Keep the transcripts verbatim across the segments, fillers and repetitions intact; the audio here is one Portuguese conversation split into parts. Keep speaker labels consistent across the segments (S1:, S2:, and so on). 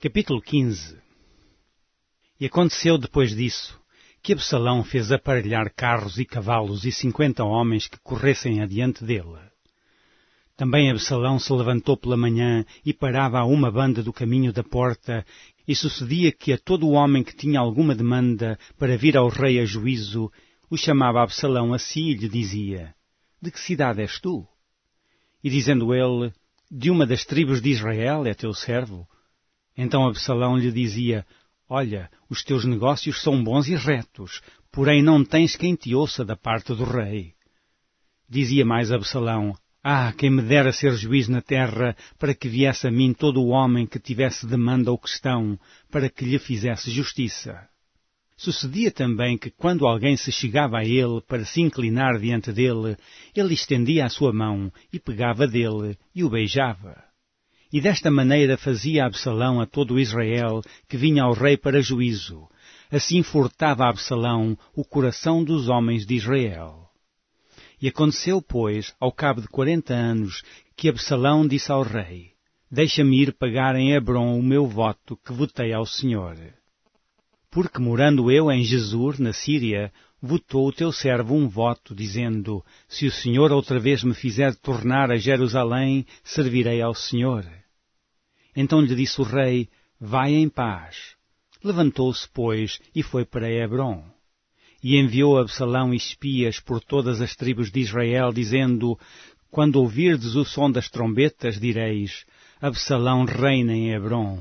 S1: Capítulo quinze. E aconteceu depois disso, que Absalão fez aparelhar carros e cavalos e cinquenta homens que corressem adiante dele. Também Absalão se levantou pela manhã e parava a uma banda do caminho da porta, e sucedia que a todo o homem que tinha alguma demanda para vir ao rei a juízo, o chamava Absalão a si e lhe dizia: De que cidade és tu? E dizendo ele: De uma das tribos de Israel é teu servo. Então Absalão lhe dizia: Olha, os teus negócios são bons e retos, porém não tens quem te ouça da parte do rei. Dizia mais Absalão: Ah, quem me dera ser juiz na terra, para que viesse a mim todo o homem que tivesse demanda ou questão, para que lhe fizesse justiça. Sucedia também que, quando alguém se chegava a ele para se inclinar diante dele, ele estendia a sua mão e pegava dele e o beijava. E desta maneira fazia Absalão a todo Israel que vinha ao rei para juízo. Assim furtava Absalão o coração dos homens de Israel. E aconteceu, pois, ao cabo de quarenta anos, que Absalão disse ao rei: Deixa-me ir pagar em Hebrom o meu voto que votei ao Senhor. Porque, morando eu em Jesur, na Síria, votou o teu servo um voto, dizendo: Se o Senhor outra vez me fizer tornar a Jerusalém, servirei ao Senhor. Então lhe disse o rei: Vai em paz. Levantou-se, pois, e foi para Hebrom. E enviou Absalão espias por todas as tribos de Israel, dizendo: Quando ouvirdes o som das trombetas, direis: Absalão reina em Hebrom.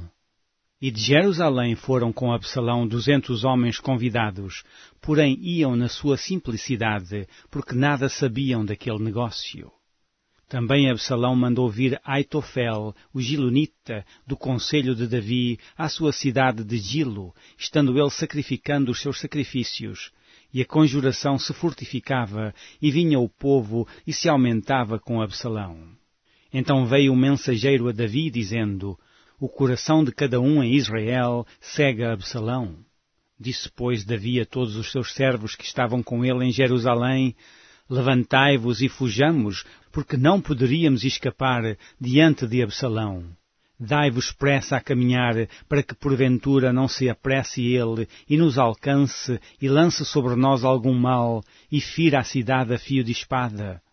S1: E de Jerusalém foram com Absalão duzentos homens convidados, porém iam na sua simplicidade, porque nada sabiam daquele negócio. Também Absalão mandou vir Aitofel, o Gilonita, do conselho de Davi, à sua cidade de Gilo, estando ele sacrificando os seus sacrifícios. E a conjuração se fortificava, e vinha o povo, e se aumentava com Absalão. Então veio um mensageiro a Davi, dizendo: O coração de cada um em Israel segue a Absalão. Disse, pois, Davi a todos os seus servos que estavam com ele em Jerusalém: Levantai-vos e fujamos, porque não poderíamos escapar diante de Absalão. Dai-vos pressa a caminhar, para que porventura não se apresse ele, e nos alcance, e lance sobre nós algum mal, e fira a cidade a fio de espada.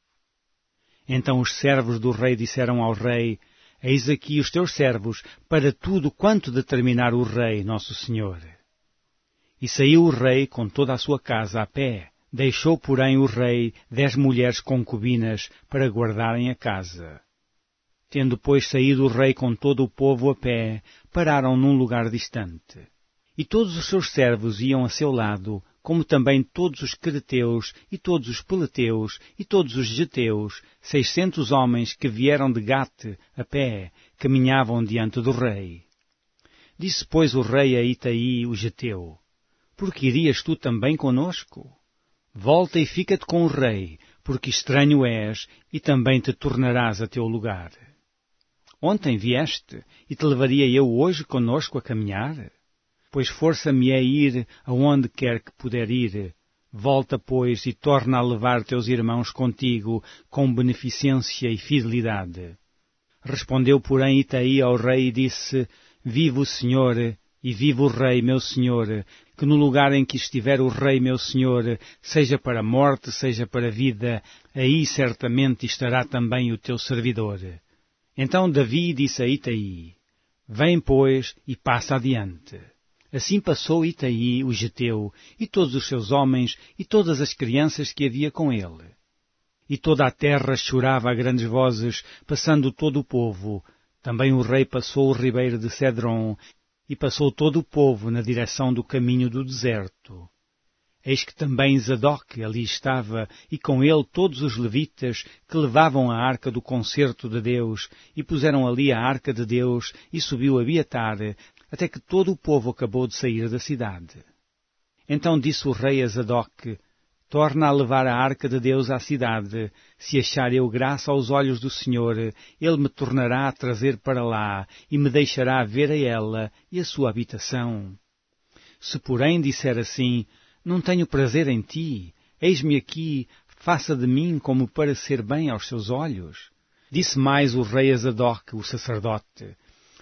S1: Então os servos do rei disseram ao rei: Eis aqui os teus servos, para tudo quanto determinar o rei, nosso senhor. E saiu o rei com toda a sua casa a pé. Deixou, porém, o rei dez mulheres concubinas para guardarem a casa. Tendo, pois, saído o rei com todo o povo a pé, pararam num lugar distante. E todos os seus servos iam a seu lado, como também todos os creteus, e todos os peleteus, e todos os geteus, seiscentos homens que vieram de Gate, a pé, caminhavam diante do rei. Disse, pois, o rei a Itaí, o geteu: Por que irias tu também conosco? Volta e fica-te com o rei, porque estranho és, e também te tornarás a teu lugar. Ontem vieste, e te levaria eu hoje conosco a caminhar? Pois força-me a ir aonde quer que puder ir. Volta, pois, e torna a levar teus irmãos contigo com beneficência e fidelidade. Respondeu, porém, Itaí ao rei e disse: Vive o Senhor, e vive o rei, meu senhor, que no lugar em que estiver o rei, meu senhor, seja para a morte, seja para a vida, aí certamente estará também o teu servidor. Então Davi disse a Itaí: Vem, pois, e passa adiante. Assim passou Itaí, o geteu, e todos os seus homens, e todas as crianças que havia com ele. E toda a terra chorava a grandes vozes, passando todo o povo. Também o rei passou o ribeiro de Cedron, e passou todo o povo na direção do caminho do deserto. Eis que também Zadok ali estava, e com ele todos os levitas que levavam a arca do concerto de Deus, e puseram ali a arca de Deus, e subiu Abiatar, até que todo o povo acabou de sair da cidade. Então disse o rei a Zadok: Torna a levar a arca de Deus à cidade. Se achar eu graça aos olhos do Senhor, ele me tornará a trazer para lá, e me deixará ver a ela e a sua habitação. Se, porém, disser assim: Não tenho prazer em ti, eis-me aqui, faça de mim como parecer bem aos seus olhos. Disse mais o rei a Zadok, o sacerdote: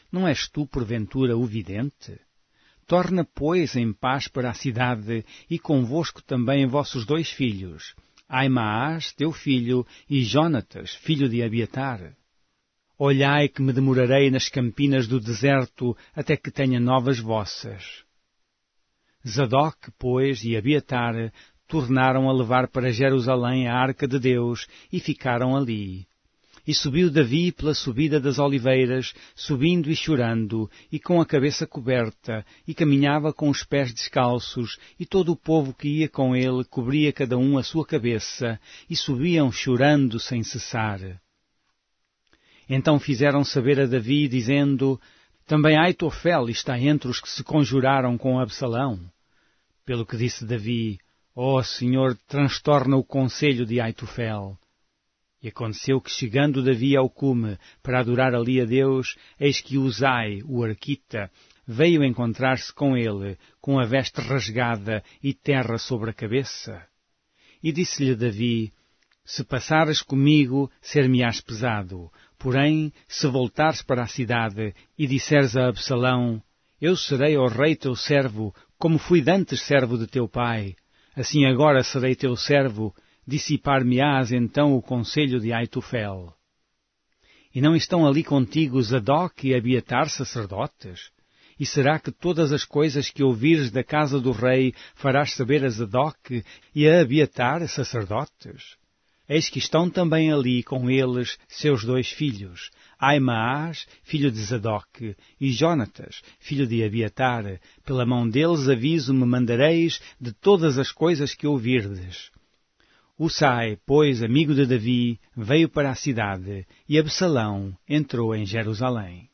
S1: não és tu, porventura, o vidente? Torna, pois, em paz para a cidade, e convosco também vossos dois filhos, Aimaas, teu filho, e Jonatas, filho de Abiatar. Olhai que me demorarei nas campinas do deserto, até que tenha novas vossas. Zadok, pois, e Abiatar tornaram a levar para Jerusalém a arca de Deus, e ficaram ali. E subiu Davi pela subida das oliveiras, subindo e chorando, e com a cabeça coberta, e caminhava com os pés descalços, e todo o povo que ia com ele cobria cada um a sua cabeça, e subiam chorando sem cessar. Então fizeram saber a Davi, dizendo, também Aitofel está entre os que se conjuraram com Absalão. Pelo que disse Davi, ó Senhor, transtorna o conselho de Aitofel. E aconteceu que, chegando Davi ao cume para adorar ali a Deus, eis que Uzai, o arquita, veio encontrar-se com ele, com a veste rasgada e terra sobre a cabeça. E disse-lhe Davi, se passares comigo, ser-me-ás pesado. Porém, se voltares para a cidade e disseres a Absalão, eu serei, ó rei, teu servo, como fui dantes servo de teu pai, assim agora serei teu servo, dissipar-me-ás então o conselho de Aitofel. E não estão ali contigo Zadok e Abiatar sacerdotes? E será que todas as coisas que ouvires da casa do rei farás saber a Zadok e a Abiatar sacerdotes? Eis que estão também ali com eles seus dois filhos, Aimaas, filho de Zadok, e Jonatas, filho de Abiatar. Pela mão deles aviso me mandareis de todas as coisas que ouvirdes. Usai, pois, amigo de Davi, veio para a cidade, e Absalão entrou em Jerusalém.